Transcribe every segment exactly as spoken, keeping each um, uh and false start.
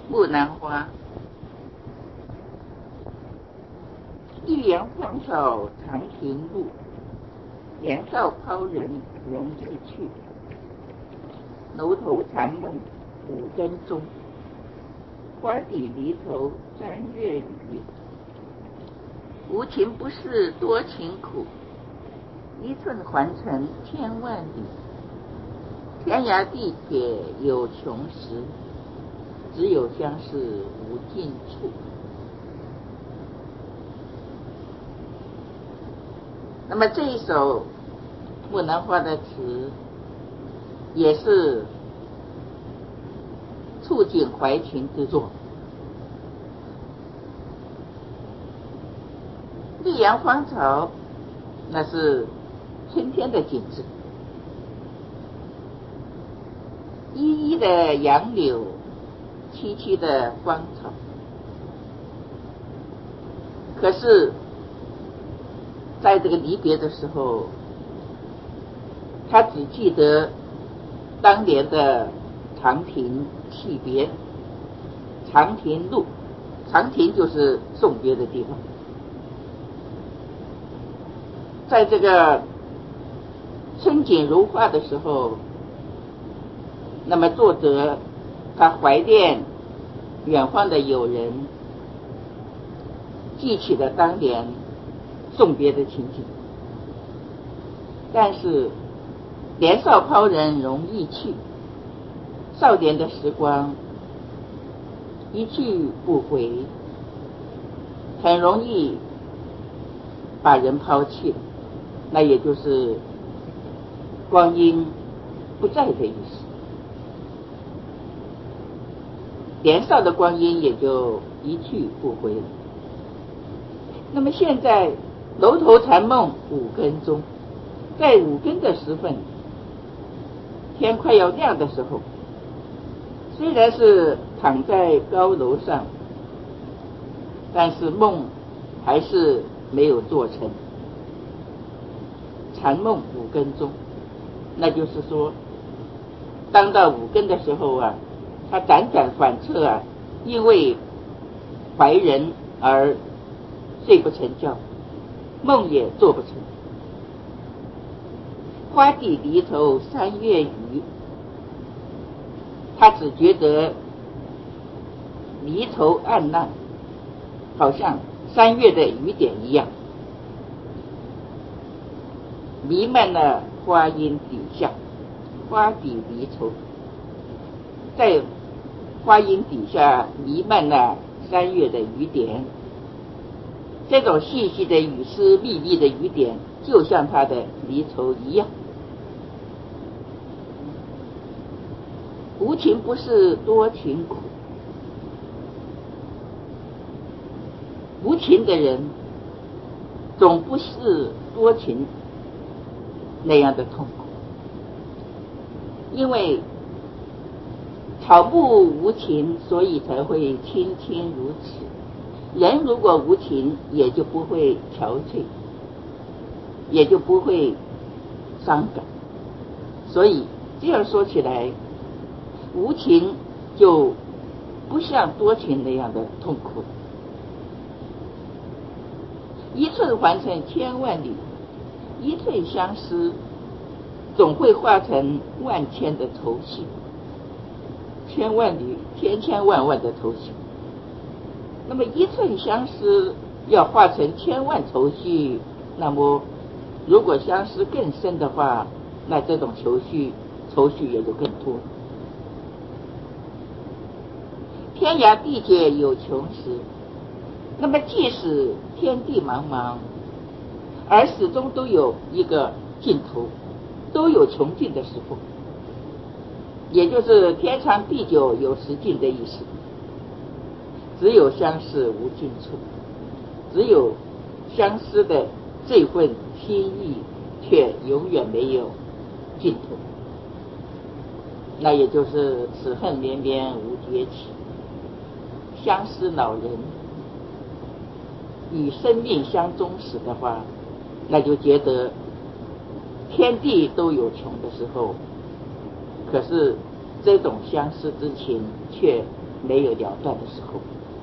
木兰花。一阳荒草长亭路，年少抛人容易去。楼头残梦五更钟，花底离愁三月雨。无情不是多情苦，一寸还成千万里。天涯地铁有穷时，只有相识无尽处。那么这一首木兰花的词也是触景怀情之作。一阳荒草，那是春天的景致，依依的杨柳，萋萋的芳草。可是在这个离别的时候，他只记得当年的长亭泣别。长亭路，长亭就是送别的地方。在这个春景如画的时候，那么作者他怀念远方的友人，记起了当年送别的情景。但是年少抛人容易去，少年的时光一去不回，很容易把人抛弃，那也就是光阴不在的意思。年少的光阴也就一去不回了。那么现在楼头残梦五更钟，在五更的时分，天快要亮的时候，虽然是躺在高楼上，但是梦还是没有做成。残梦五更钟，那就是说当到五更的时候啊，他辗转反侧啊，因为怀人而睡不成觉，梦也做不成。花底离愁三月雨，他只觉得离愁暗淡，好像三月的雨点一样，弥漫了花荫底下。花底离愁，在花荫底下弥漫了三月的雨点。这种细细的雨丝密密的雨点，就像他的离愁一样。无情不是多情苦，无情的人总不是多情那样的痛苦。因为草木无情，所以才会青青如此。人如果无情，也就不会憔悴，也就不会伤感。所以这样说起来，无情就不像多情那样的痛苦。一寸还成千万里，一寸相思总会化成万千的愁绪，千万里千千万万的愁绪。那么一寸相思要化成千万愁绪，那么如果相思更深的话，那这种愁绪愁绪也就更多。天涯地界有穷时，那么即使天地茫茫，而始终都有一个尽头，都有穷尽的时候，也就是天长地久有时尽的意思。只有相识无尽处，只有相思的这份心意却永远没有尽头，那也就是此恨绵绵无绝期。相思老人与生命相终时的话，那就觉得天地都有穷的时候，可是这种相思之情却没有了断的时候。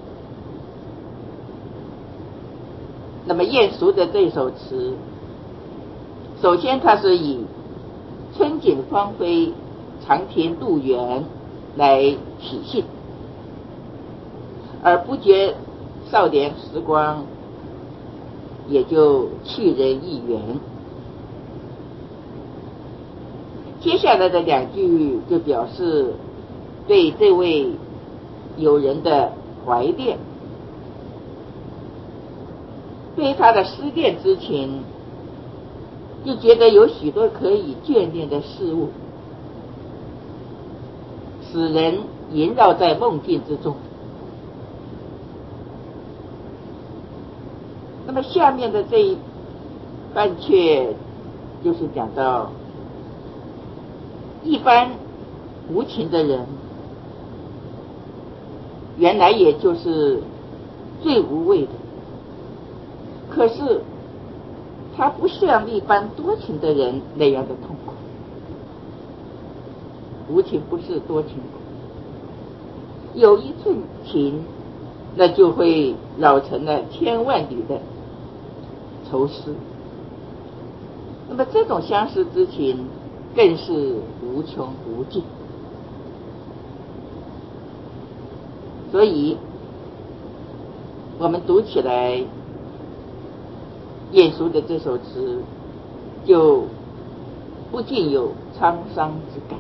那么晏殊的这首词，首先它是以春景芳菲、长天路远来体现，而不觉少年时光也就去人一园。接下来的两句就表示对这位友人的怀念，对他的思念之情，就觉得有许多可以眷恋的事物，使人萦绕在梦境之中。那么下面的这一半阙就是讲到，一般无情的人，原来也就是最无畏的，可是他不像一般多情的人那样的痛苦。无情不是多情苦，有一寸情，那就会绕成了千万里的愁思。那么这种相思之情更是无穷无尽。所以我们读起来晏殊的这首词，就不禁有沧桑之感。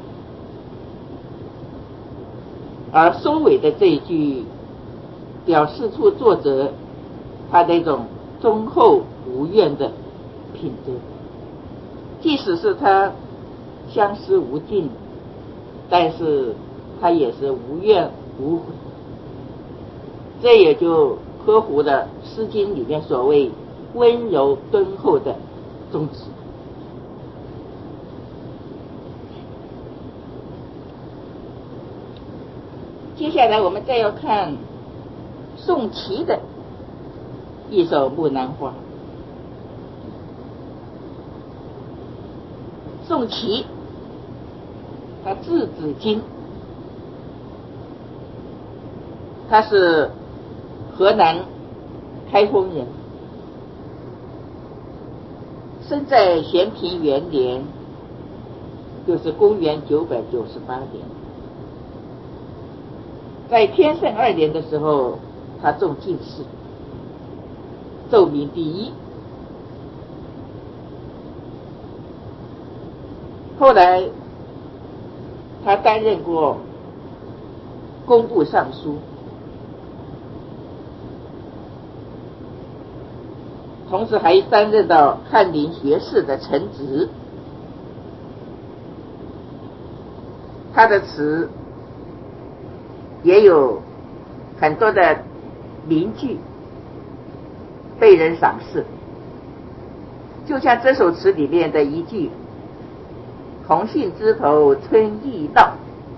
而收尾的这一句，表示出作者他那种忠厚无怨的品质。即使是他相思无尽，但是他也是无怨无悔。这也就合乎了《诗经》里面所谓温柔敦厚的宗旨。接下来我们再要看宋祁的一首《木兰花》。宋祁他字子京，他是河南开封人，生在咸平元年，就是公元九百九十八年。在天圣二年的时候，他中进士，奏明第一。后来他担任过工部尚书，同时还担任到翰林学士的臣职。他的词也有很多的名句被人赏识，就像这首词里面的一句红杏枝头春意闹，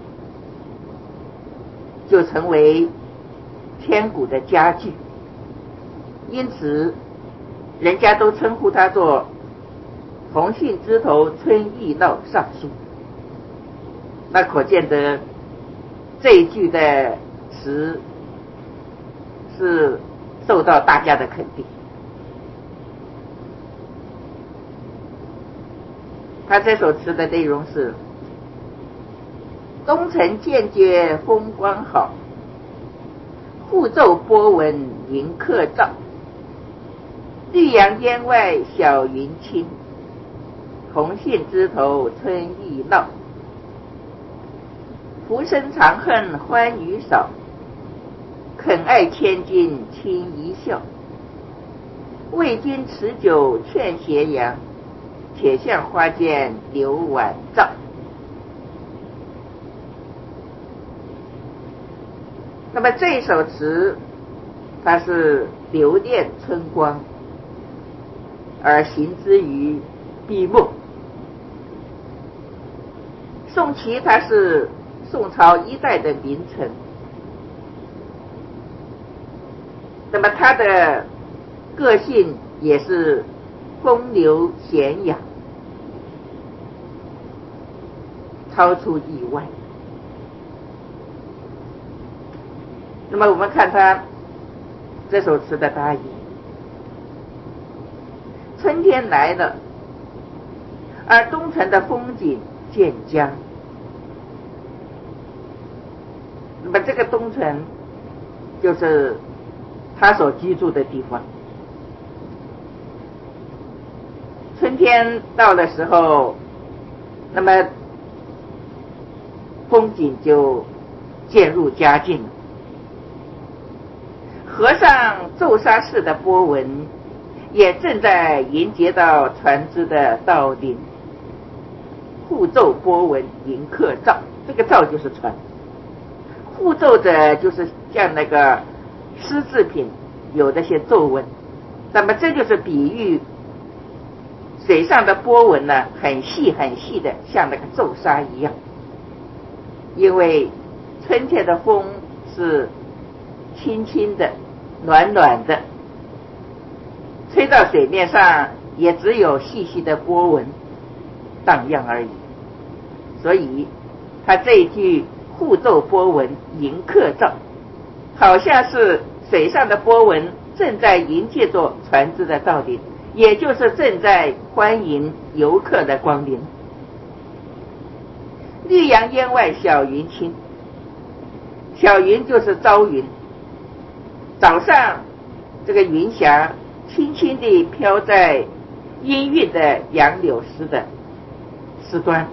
就成为千古的佳句，因此人家都称呼他做红杏枝头春意闹尚书。那可见得这一句的词是受到大家的肯定。他这首词的内容是：东城渐觉风光好，复骤波纹迎客照。绿杨烟外小云轻，红杏枝头春意闹。浮生长恨欢娱少，肯爱千金轻一笑。为君持酒劝斜阳，且向花间留晚照。那么这首词它是留恋春光，而行之于闭目。宋祁他是宋朝一代的名臣，那么他的个性也是风流闲雅，超出意外。 那么我们看他这首词的答疑：春天来了，而东城的风景渐佳。那么这个东城就是他所居住的地方。春天到的时候，那么风景就渐入佳境了。河上骤沙似的波纹也正在迎接到船只的到临。互奏波纹迎客棹，这个棹就是船，互奏的就是像那个丝制品有那些皱纹，那么这就是比喻水上的波纹呢，很细很细的，像那个皱纱一样。因为春天的风是轻轻的暖暖的，吹到水面上也只有细细的波纹荡漾而已。所以他这一句互奏波纹迎客棹，好像是水上的波纹正在迎接着船只的到临，也就是正在欢迎游客的光临。绿杨烟外小云轻，小云就是朝云。早上这个云霞轻轻地飘在氤氲的杨柳丝的丝端，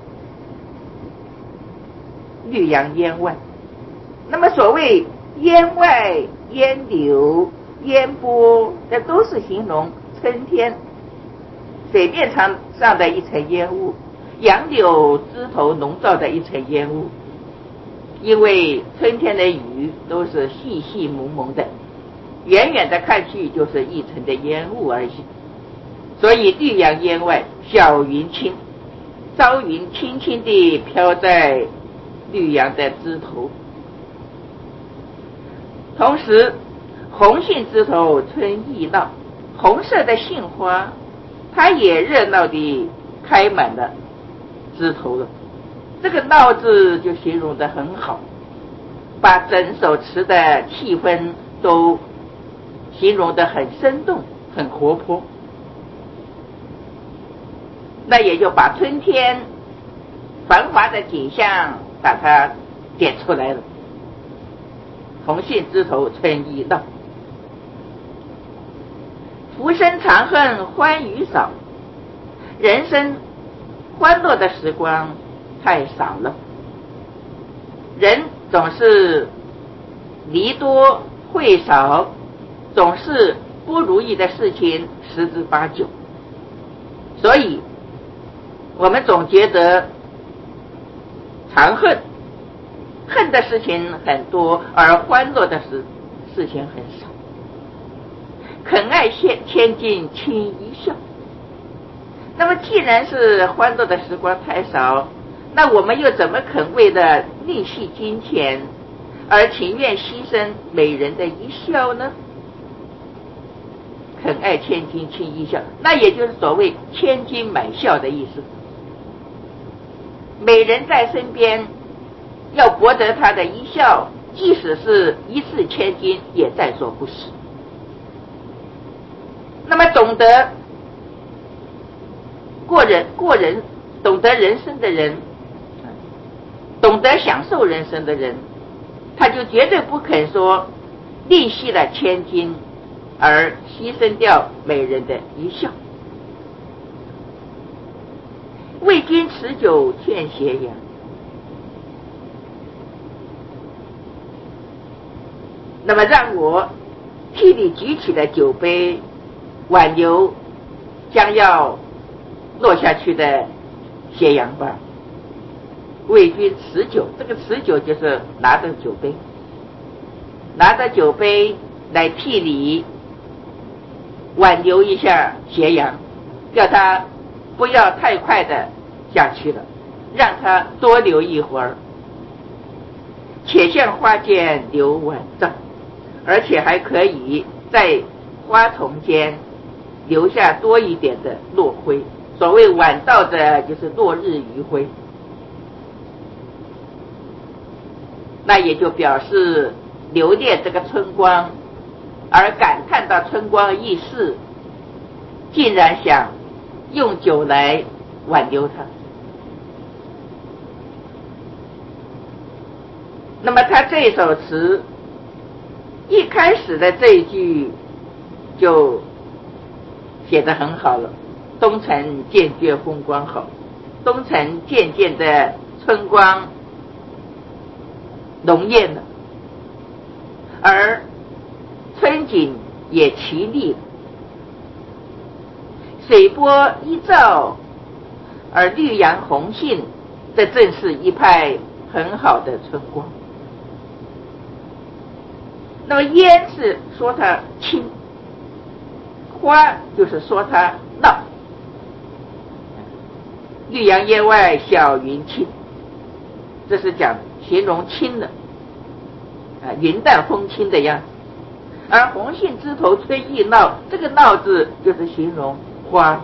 绿杨烟外。那么所谓烟外、烟柳、烟波，这都是形容春天水面上上的一层烟雾，杨柳枝头笼罩的一层烟雾。因为春天的雨都是细细蒙蒙的，远远的看去就是一层的烟雾而已。所以绿杨烟外小云轻，朝云轻轻地飘在绿杨的枝头。同时红杏枝头春意闹，红色的杏花它也热闹地开满了枝头了。这个闹字就形容得很好，把整首词的气氛都形容得很生动很活泼，那也就把春天繁华的景象把它点出来了。红杏枝头春意闹，浮生长恨欢娱少，人生欢乐的时光太少了，人总是离多会少，总是不如意的事情十之八九，所以我们总觉得长恨，恨的事情很多，而欢乐的事事情很少。肯爱千千金轻一笑，那么既然是欢乐的时光太少，那我们又怎么肯为了吝惜金钱而情愿牺牲美人的一笑呢？肯爱千金轻一笑，那也就是所谓千金买笑的意思。美人在身边，要博得她的一笑，即使是一掷千金也在所不惜。那么懂得过人过人懂得人生的人，懂得享受人生的人，他就绝对不肯说吝惜了千金而牺牲掉美人的一笑。为君持酒劝斜阳，那么让我替你举起的酒杯，挽留将要落下去的斜阳吧。为君持酒，这个持酒就是拿着酒杯，拿着酒杯来替你挽留一下斜阳，叫他不要太快的下去了，让他多留一会儿。且向花间留晚照，而且还可以在花丛间留下多一点的落晖。所谓晚照的就是落日余晖，那也就表示留恋这个春光，而感叹到春光易逝，竟然想用酒来挽留它。那么他这首词一开始的这一句就写得很好了，东城渐觉风光好，东城渐渐的春光浓艳了，而春景也齐丽了，水波一照，而绿杨红杏，这正是一派很好的春光。那么烟是说它轻，花就是说它闹，绿杨烟外小云轻，这是讲形容轻的啊，云淡风轻的样子。而红杏枝头春意闹，这个闹字就是形容花。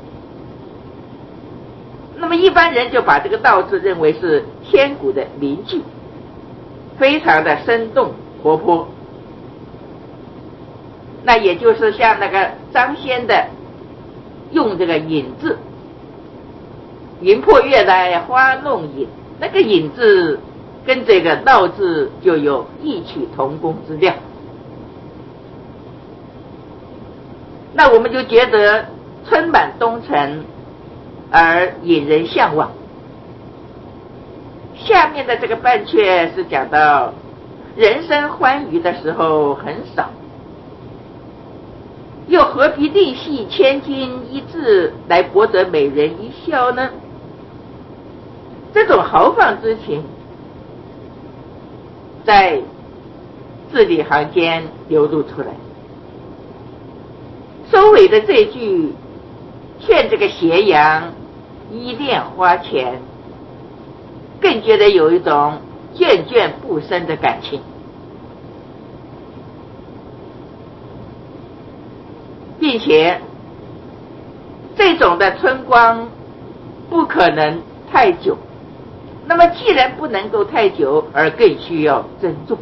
那么一般人就把这个闹字认为是千古的名句，非常的生动活泼。那也就是像那个张先的用这个引字，云破月来花弄影，那个引字跟这个闹字就有异曲同工之妙。那我们就觉得春满东城而引人向往。下面的这个半阙是讲到人生欢愉的时候很少，又何必另系千金一掷来博得美人一笑呢？这种豪放之情在字里行间流露出来。收尾的这句劝这个斜阳依恋花前，更觉得有一种眷眷不生的感情，并且这种的春光不可能太久，那么既然不能够太久，而更需要珍重，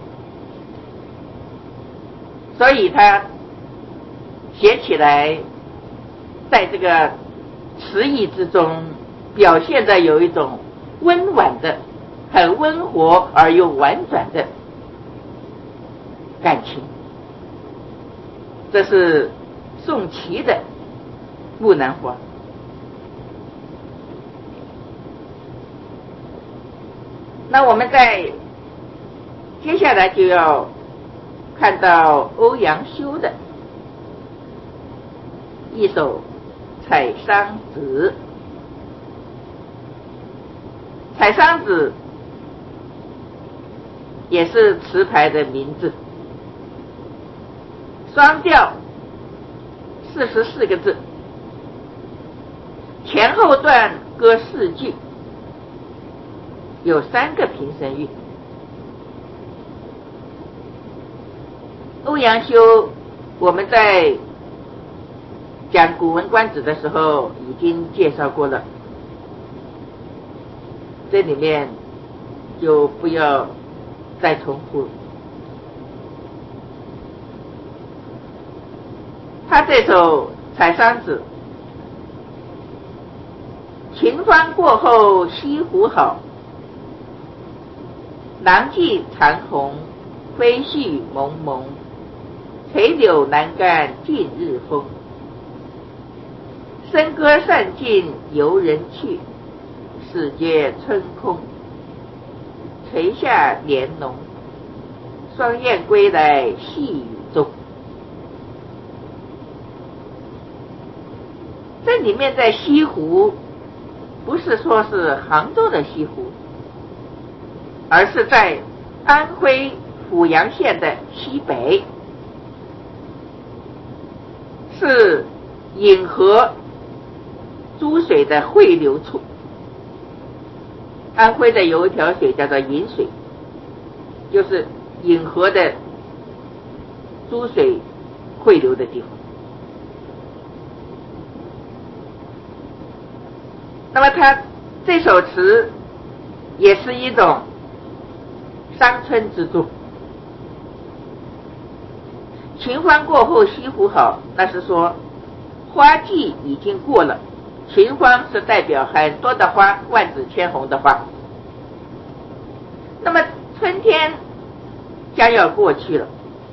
所以他写起来在这个词意之中表现的有一种温婉的很温和而又婉转的感情。这是宋琦的木兰花。那我们在接下来就要看到欧阳修的一首《采桑子》。采桑子也是词牌的名字，双调四十四个字，前后段各四句，有三个平声韵。欧阳修我们在讲《古文观止》的时候已经介绍过了，这里面就不要再重复了。他这首《采桑子》，晴方过后西湖好，囊尽残红，飞絮蒙蒙，垂柳阑干尽日风。笙歌散尽游人去，始觉春空。垂下帘笼，双燕归来细雨中。这里面在西湖，不是说是杭州的西湖，而是在安徽阜阳县的西北，是颍河诸水的汇流处。安徽的有一条水叫做颍水，就是颍河的诸水汇流的地方。那么他这首词也是一种伤春之作， 秦荒过后西湖好，那是说花季已经过了，秦荒是代表很多的花，万紫千红的花。那么春天将要过去了，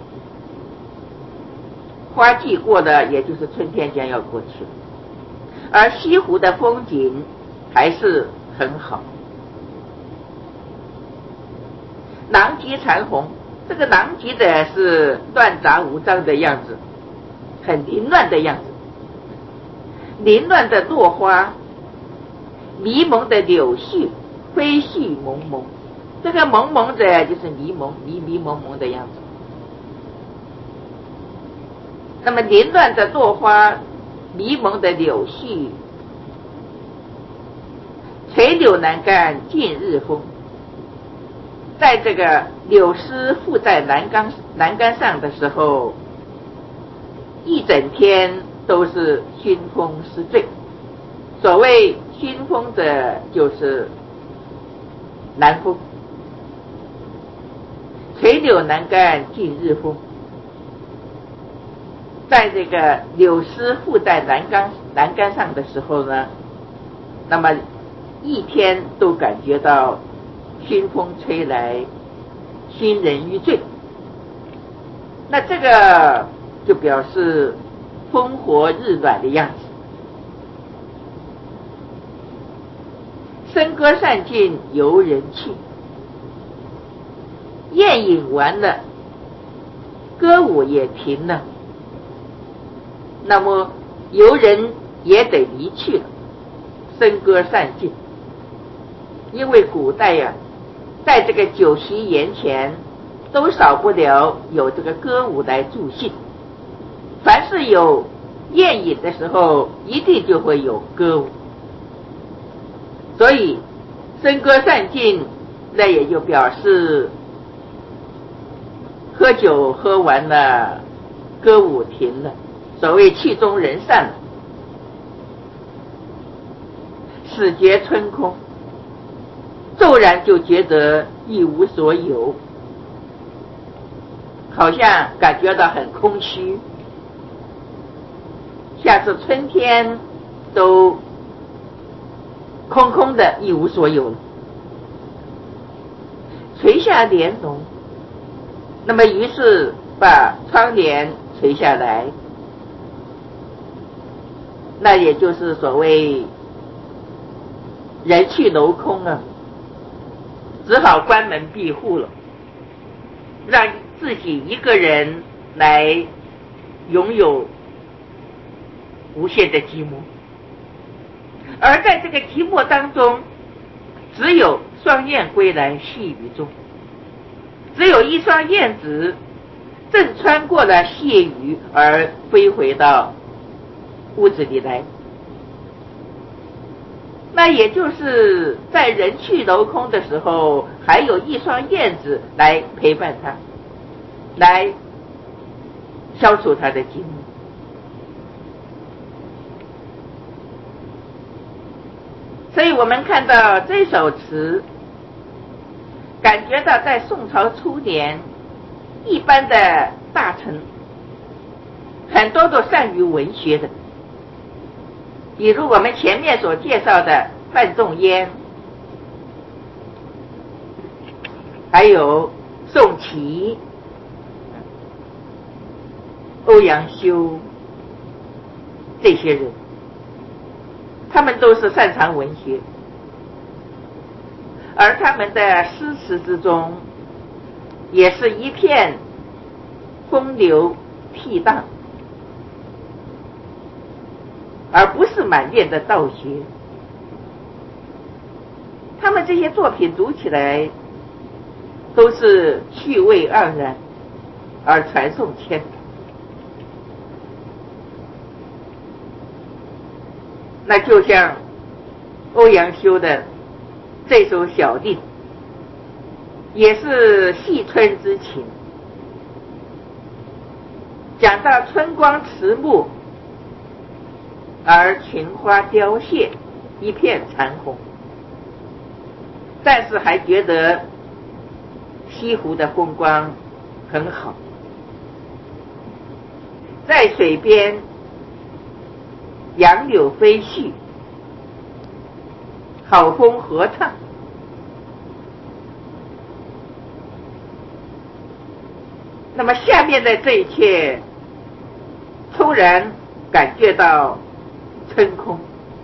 花季过了，也就是春天将要过去了，而西湖的风景还是很好。狼藉残红，这个狼藉的是乱杂无章的样子，很凌乱的样子，凌乱的落花，迷蒙的柳絮，飞絮蒙蒙，这个蒙蒙的就是迷蒙迷迷蒙蒙的样子。那么凌乱的落花，迷蒙的柳絮，垂柳南干尽日风，在这个柳丝附在栏杆栏杆上的时候，一整天都是熏风湿醉。所谓熏风的就是南风，垂柳南干尽日风，在这个柳丝附在栏杆栏杆上的时候呢，那么一天都感觉到熏风吹来，熏人欲醉。那这个就表示风和日暖的样子。笙歌散尽游人去，宴饮完了，歌舞也停了，那么游人也得离去了，笙歌散尽。因为古代呀、啊，在这个酒席宴前都少不了有这个歌舞来助兴，凡是有宴饮的时候一定就会有歌舞，所以笙歌散尽，那也就表示喝酒喝完了，歌舞停了，所谓气中人散了。始觉春空，骤然就觉得一无所有，好像感觉到很空虚，像是春天都空空的一无所有了。垂下帘笼，那么于是把窗帘垂下来，那也就是所谓人去楼空啊，只好关门闭户了，让自己一个人来拥有无限的寂寞。而在这个寂寞当中，只有双燕归来细雨中，只有一双燕子正穿过了细雨而飞回到屋子里来。那也就是在人去楼空的时候，还有一双燕子来陪伴他，来消除他的寂寞。所以我们看到这首词，感觉到在宋朝初年，一般的大臣很多都善于文学的，比如我们前面所介绍的范仲淹，还有宋祁、欧阳修，这些人他们都是擅长文学，而他们的诗词之中也是一片风流倜傥，而不是满面的道学。他们这些作品读起来都是趣味盎然，而传颂千古。那就像欧阳修的这首小令，也是细春之情，讲到春光迟暮，而群花凋谢，一片残红，但是还觉得西湖的风光很好。 在水边，杨柳飞絮，好风合唱。那么下面的这一切，突然感觉到春空，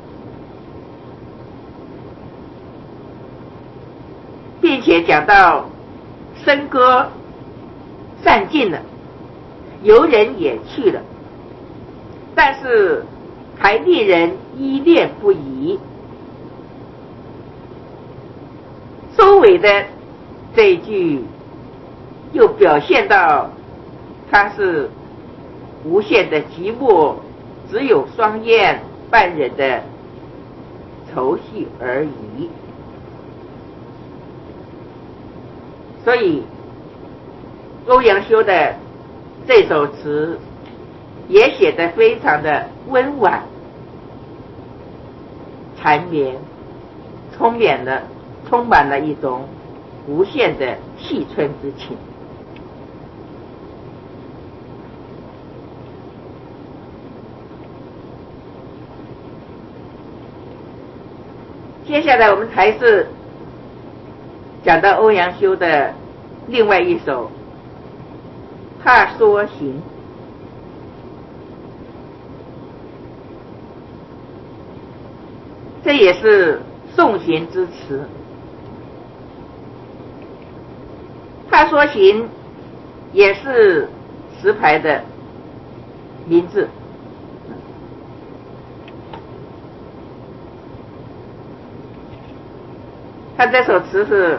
并且讲到笙歌散尽了，游人也去了，但是还令人依恋不已。收尾的这一句又表现到它是无限的寂寞，只有双燕半人的愁绪而已。所以欧阳修的这首词也写得非常的温婉缠绵，充满了充满了一种无限的气春之情。接下来我们还是讲到欧阳修的另外一首《踏梭行》。这也是送行之词。踏梭行也是词牌的名字。他这首词是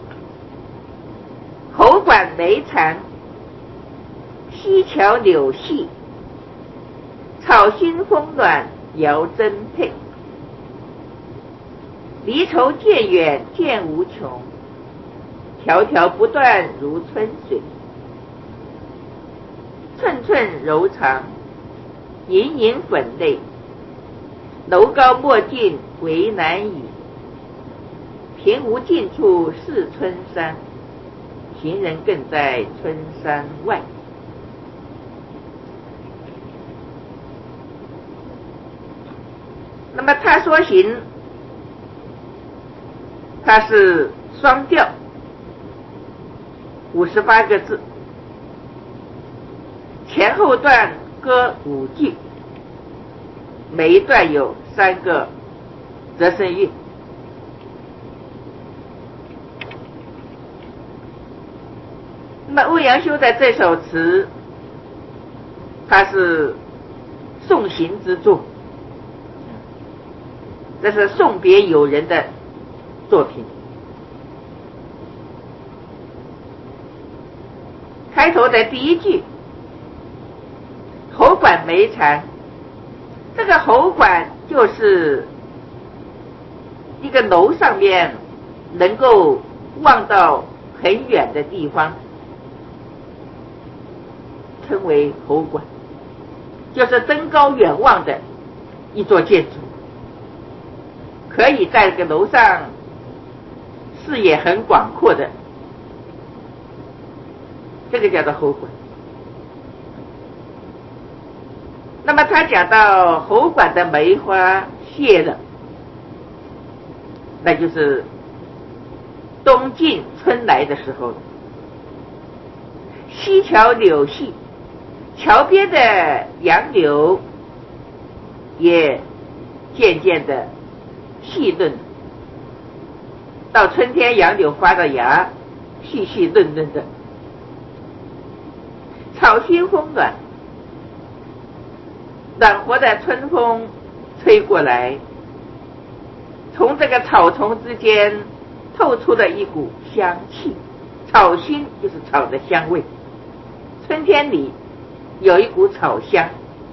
喉管梅缠，溪桥柳细，草熏风暖遥真配。离愁渐远渐无穷，条条不断如春水。寸寸柔肠，隐隐粉泪，楼高莫近为难矣。平无尽处是春山，行人更在春山外。那么踏梭行它是双调，五十八个字，前后段各五句，每一段有三个折声韵。那么欧阳修的这首词，它是送行之作，这是送别友人的作品。开头的第一句喉管梅缠，这个喉管就是一个楼上面能够望到很远的地方，称为喉管，就是登高远望的一座建筑，可以在这个楼上视野很广阔的，这个叫做喉管。那么他讲到喉管的梅花谢了，那就是冬尽春来的时候了。溪桥柳细，桥边的杨柳也渐渐的细嫩，到春天杨柳发的芽，细细嫩嫩的。草熏风暖，暖和的春风吹过来，从这个草丛之间透出了一股香气。草熏就是草的香味，春天里有一股草香，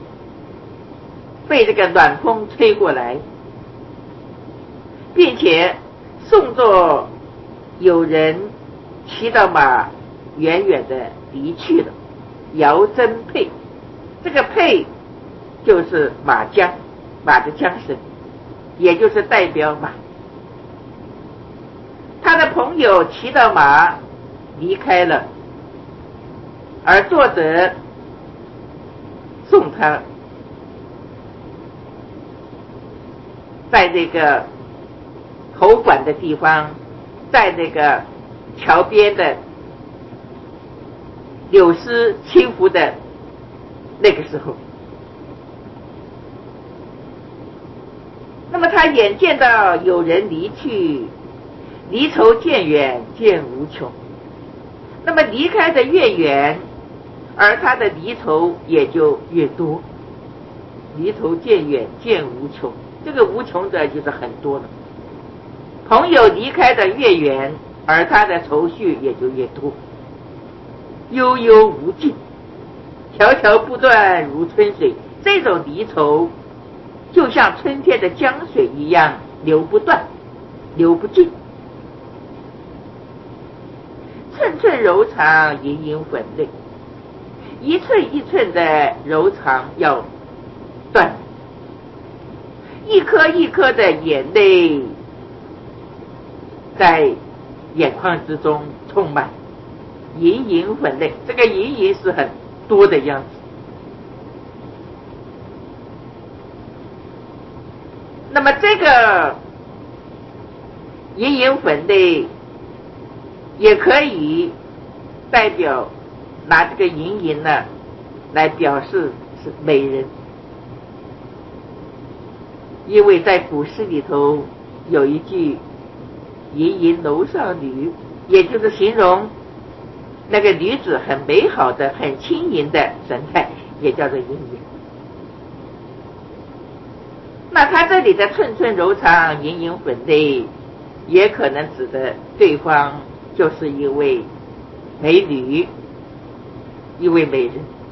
被这个暖风吹过来，并且送作有人骑到马远远的离去了。遥真配，这个配就是马缰，马的缰绳，也就是代表马。他的朋友骑到马离开了，而作者送他在这个侯馆的地方，在这个桥边的柳丝轻拂的那个时候，那么他眼见到有人离去，离愁渐远渐无穷，那么离开的越远，而他的离愁也就越多，离愁渐远渐无穷，这个无穷的就是很多了。朋友离开的越远，而他的愁绪也就越多，悠悠无尽，条条不断如春水。这种离愁就像春天的江水一样，流不断，流不尽。寸寸柔肠，隐隐粉泪，一寸一寸的柔肠要断，一颗一颗的眼泪在眼眶之中充满，隐隐粉泪，这个隐隐是很多的样子。那么这个隐隐粉泪也可以代表，拿这个隐隐呢来表示是美人，因为在古诗里头有一句隐隐楼上女，也就是形容那个女子很美好的很轻盈的神态，也叫做隐隐。那他这里的寸寸柔肠，隐隐粉泪，也可能指的对方就是一位美女，一位美人。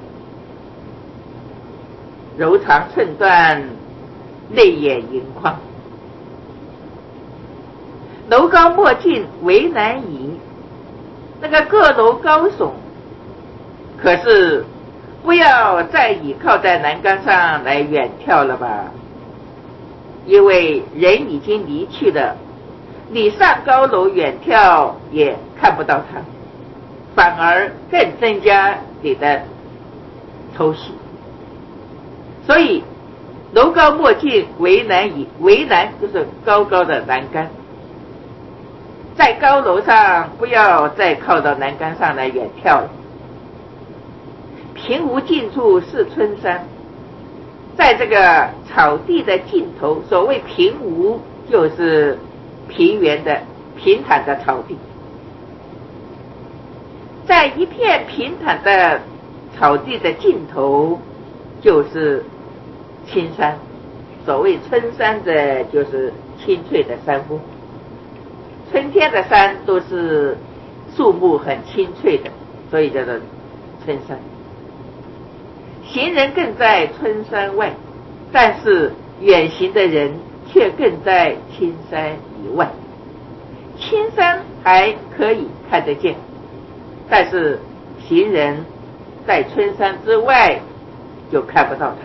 柔肠寸断，泪眼盈眶，楼高莫近为难倚，那个个楼高耸，可是不要再倚靠在栏杆上来远眺了吧，因为人已经离去了，你上高楼远眺也看不到他，反而更增加你的愁绪。所以楼高莫近为难倚，为难就是高高的栏杆，在高楼上不要再靠到栏杆上来远眺了。平无尽处是春山，在这个草地的尽头，所谓平无就是平原的平坦的草地，在一片平坦的草地的尽头就是青山，所谓春山的就是青翠的山峰，春天的山都是树木很青翠的，所以叫做春山。行人更在春山外，但是远行的人却更在青山以外。青山还可以看得见，但是行人在春山之外就看不到他。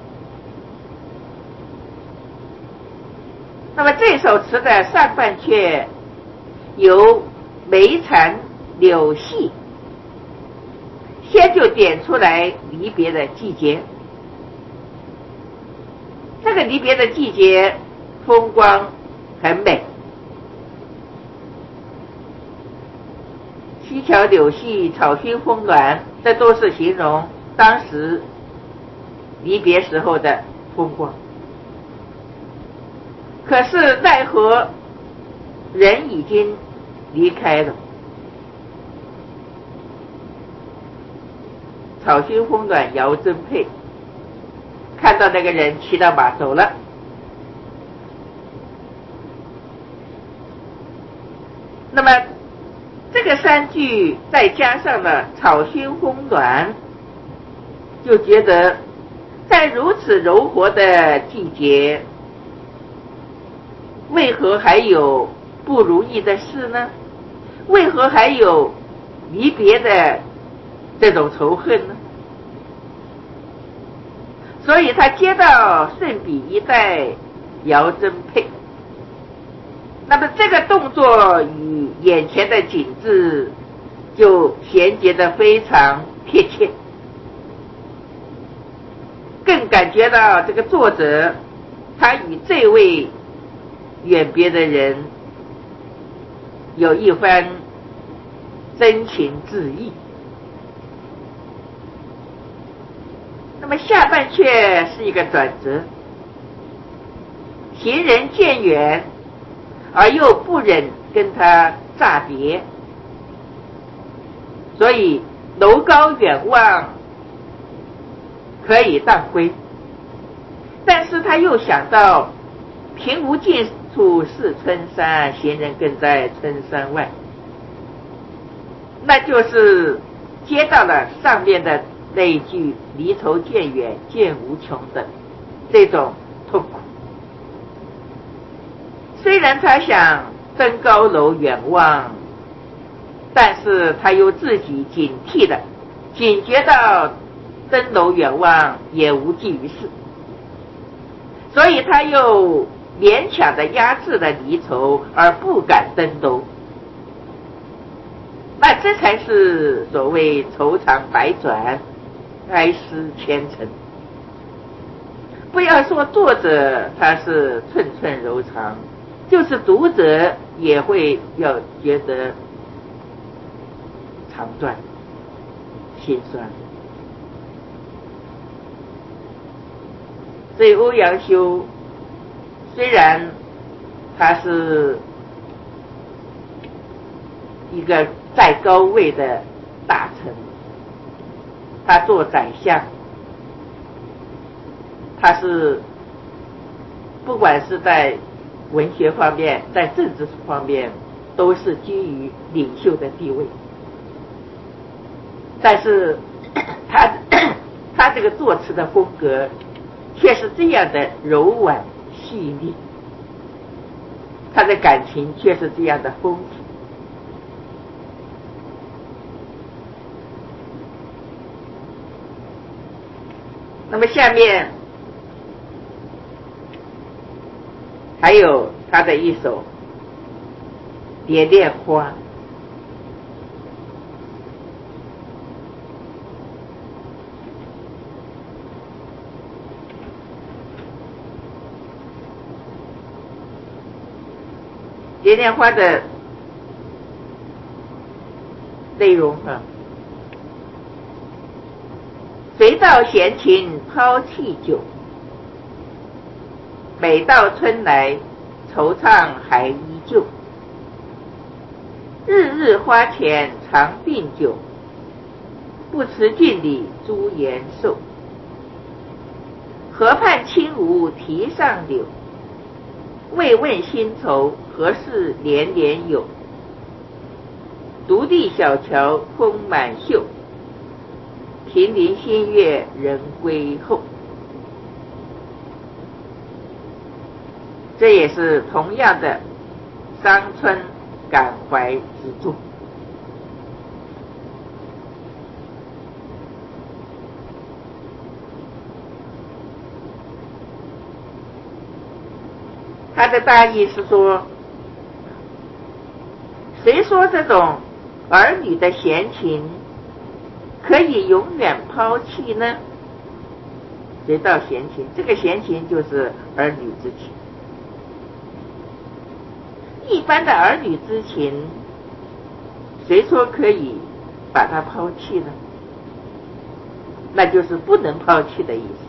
那么这首词的上半阙由梅蝉柳细先就点出来离别的季节，这个离别的季节风光很美，溪桥柳细草熏风暖，这都是形容当时离别时候的风光。可是奈何人已经离开了，草熏风暖遥真佩，看到那个人骑到马走了。那么这个三句再加上了草熏风暖，就觉得在如此柔和的季节，为何还有不如意的事呢？为何还有离别的这种仇恨呢？所以他接到顺笔一带遥真佩，那么这个动作与眼前的景致就衔接得非常贴切。 更感觉到这个作者他与这位远别的人有一番真情挚意。那么下半阙是一个转折，行人渐远，而又不忍跟他暂别，所以楼高远望，可以当归。但是他又想到平无尽处是春山，行人更在春山外，那就是接到了上面的那一句离愁渐远渐无穷的这种痛苦。虽然他想登高楼远望，但是他又自己警惕的警觉到登楼远望也无济于事，所以他又勉强的压制了离愁而不敢登楼。那这才是所谓愁肠百转，哀思千层。不要说作者他是寸寸柔肠，就是读者也会要觉得肠断心酸。所以欧阳修虽然他是一个在高位的大臣，他做宰相，他是不管是在文学方面在政治方面都是居于领袖的地位，但是他他这个作词的风格却是这样的柔婉细腻，他的感情却是这样的丰富。那么下面还有他的一首《蝶恋花》。蝶恋花的内容啊，谁道闲情抛弃酒，每到春来惆怅还依旧。日日花前常鬓酒，不辞镜里朱颜瘦。河畔轻舞堤上柳，未问新愁何事年年有。独立小桥风满袖，亭林新月人归后。这也是同样的伤春感怀之作。他的大意是说，谁说这种儿女的闲情可以永远抛弃呢？谁道闲情，这个闲情就是儿女之情。一般的儿女之情，谁说可以把它抛弃呢？那就是不能抛弃的意思。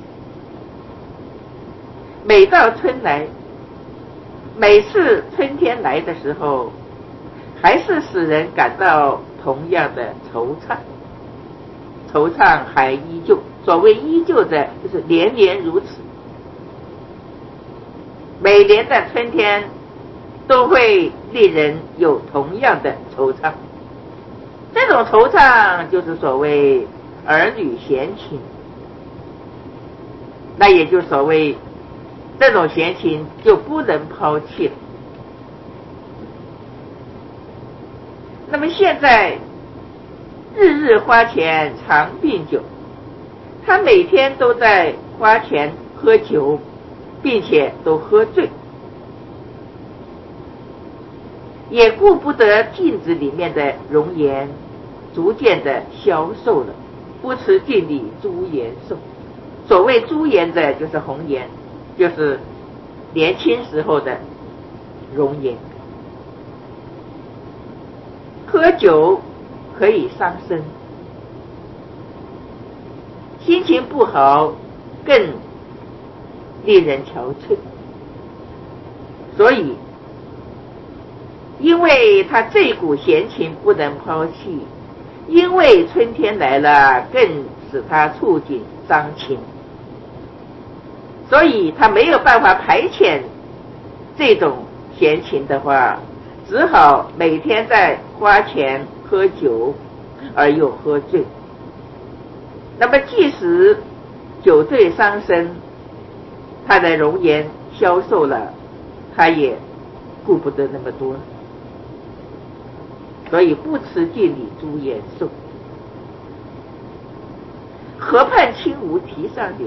每到春来，每次春天来的时候，还是使人感到同样的惆怅，惆怅还依旧。所谓依旧的，就是年年如此。每年的春天都会令人有同样的惆怅，这种惆怅就是所谓儿女闲情，那也就所谓这种闲情就不能抛弃了。那么现在日日花前常鬓酒，他每天都在花前喝酒，并且都喝醉，也顾不得镜子里面的容颜逐渐的消瘦了，不辞镜里朱颜瘦。 所谓朱颜者，就是红颜，就是年轻时候的容颜。喝酒可以伤身，心情不好更令人憔悴。所以因为他这股闲情不能抛弃，因为春天来了更使他触景伤情，所以他没有办法排遣这种闲情的话，只好每天在花前喝酒而又喝醉。那么即使酒醉伤身，他的容颜消瘦了，他也顾不得那么多，所以不辞尽礼朱颜寿。河畔轻无题上联，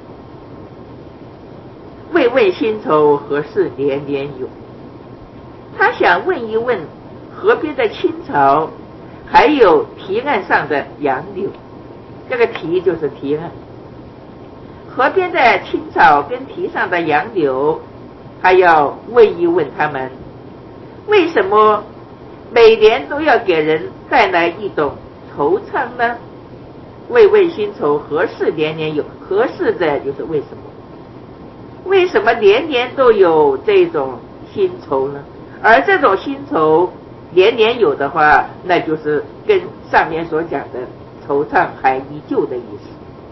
未问新愁何事年年有。他想问一问河边的青草，还有堤岸上的杨柳。这个堤就是堤岸，河边的青草跟堤上的杨柳，还要问一问他们，为什么每年都要给人带来一种惆怅呢？未问新愁何事年年有，何事的就是为什么，为什么年年都有这种新愁呢？而这种新愁年年有的话，那就是跟上面所讲的惆怅还依旧的意思，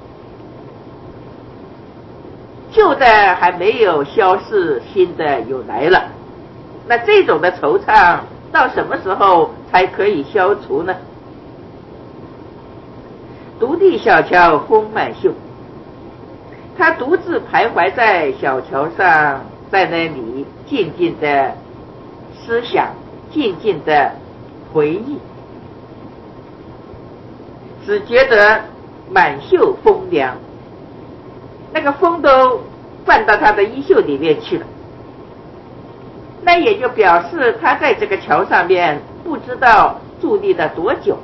旧的还没有消逝，新的又来了。那这种的惆怅到什么时候才可以消除呢？独立小桥风满袖，他独自徘徊在小桥上，在那里静静的思想，静静的回忆，只觉得满袖风凉，那个风都灌到他的衣袖里面去了。那也就表示他在这个桥上面不知道伫立了多久，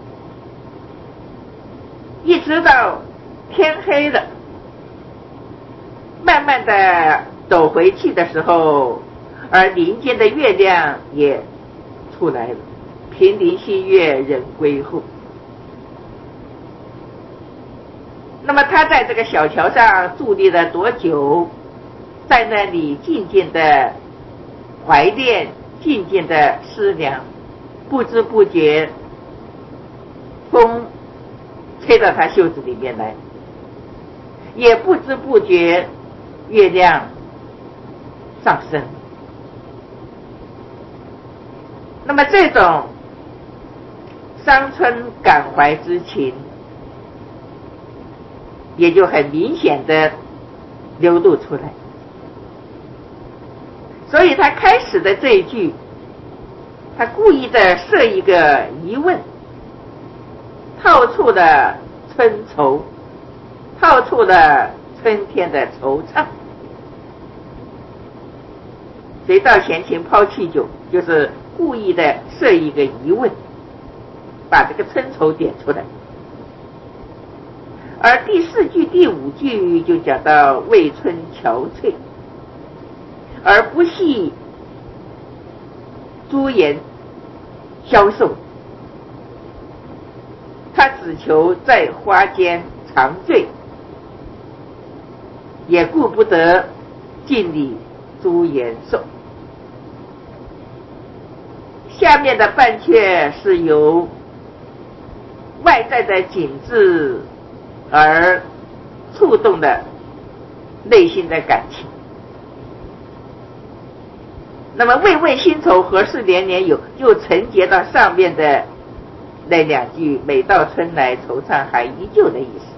一直到天黑了，慢慢的走回去的时候，而林间的月亮也出来了，平林新月人归后。那么他在这个小桥上伫立了多久，在那里静静的怀念，静静的思量，不知不觉风吹到他袖子里面来，也不知不觉月亮上升。那么这种伤春感怀之情也就很明显的流露出来。所以他开始的这一句，他故意的设一个疑问，套出了春愁，套出了春天的惆怅。谁道闲情抛弃酒，就是故意的设一个疑问，把这个春愁点出来。而第四句第五句就讲到为春憔悴，而不系朱颜消瘦，他只求在花间长醉，也顾不得尽礼朱颜寿。下面的半阙是由外在的景致而触动了内心的感情。那么未问新愁何事年年有，就承接到上面的那两句每到春来惆怅还依旧的意思。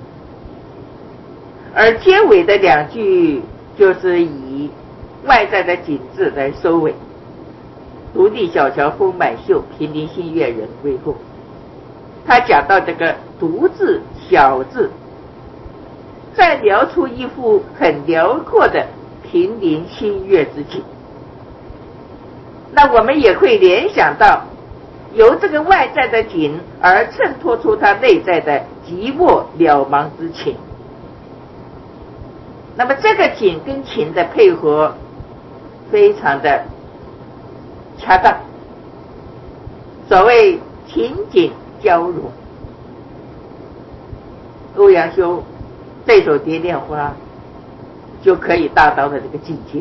而结尾的两句就是以外在的景致来收尾，独立小桥风满袖，平林新月人归后。他讲到这个独字小字，再描出一幅很辽阔的平林新月之景。那我们也会联想到由这个外在的景而衬托出他内在的寂寞渺茫之情。 那么这个景跟情的配合非常的恰当，所谓情景交融。欧阳修这首《蝶恋花》就可以达到了这个境界。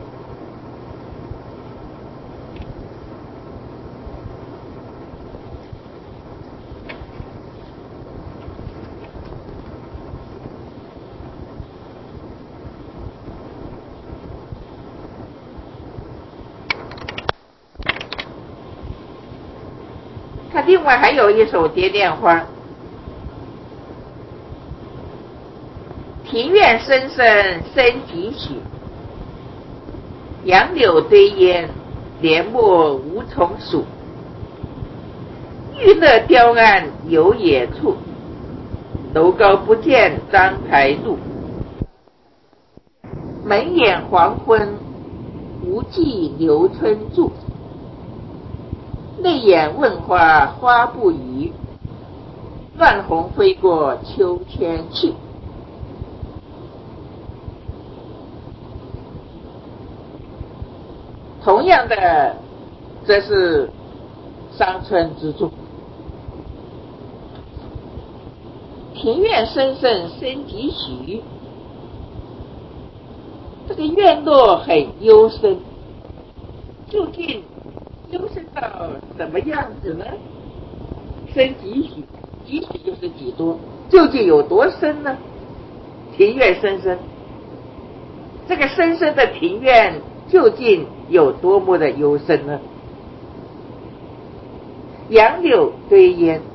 他另外还有一首《蝶恋花》，庭院深深深几许，杨柳堆烟，帘幕无从数。玉勒雕鞍有野处，楼高不见章台路。门掩黄昏，无计留春住。泪眼问花花不语，乱红飞过秋天去。同样的，这是伤春之作。庭院深深深几许，这个院落很幽深，究竟幽深到什么样子呢？深几许，几许就是几多，究竟有多深呢？庭院深深，这个深深的庭院究竟有多么的幽深呢？杨柳堆烟，